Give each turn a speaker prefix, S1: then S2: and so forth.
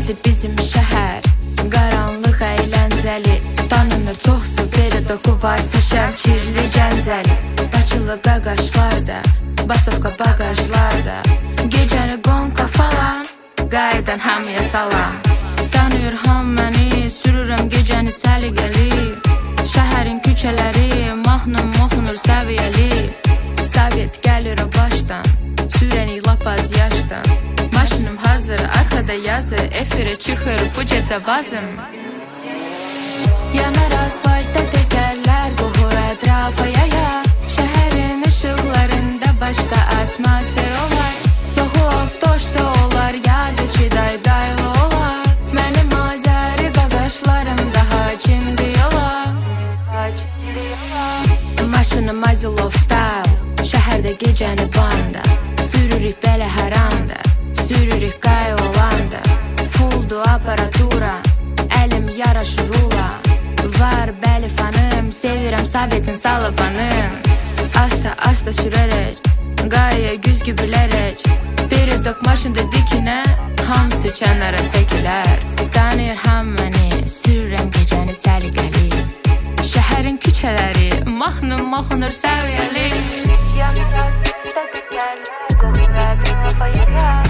S1: Nədir bizim şəhər? Qaranlıq əyləncəli, tanınır çoxsu peridoku varsa Şəmkirli Gəncəli. Bakılı qaqaşlarda, basovka bagajlarda, gecəni qonqa falan, qaydan hamıya salam. Tanıyır ham məni, sürürəm gecəni səliqəli. Şəhərin küçələri, mahnım oxunur səviyyəli. Sovet gəlir o başdan, sürəni lap az yaşdan. Maşınım hazır, arkada yazı, efirə çıxır bu gecə vazım. Yanar asfaltda təkərlər, qoxur ətrafa yaya. Şəhərin işıqlarında başqa atmosfer olar. Çoxu avtoşda olar, yadı ki daydaylı olar. Mənim Azəri qaqaşlarım daha kimdi yola. Maşınım Azilov style, şəhərdə gecəni banda. Sürürük belə hər anda, sürürük qay olanda. Fulldu aparatura, əlim yaraşır ula. Var bəli fanım, sevirəm Sovetin salafanım. Asta sürərək, qaya güzgü bilərək. Peridok maşında dikinə, hamısı kənara çəkilər. Tanıyır ham məni, sürürəm gecəni səliqəli. Şəhərin küçələri, mahnım oxunur səviyyəli. Yanır asfaltda təkərlər, qoxur ətrafa yaya.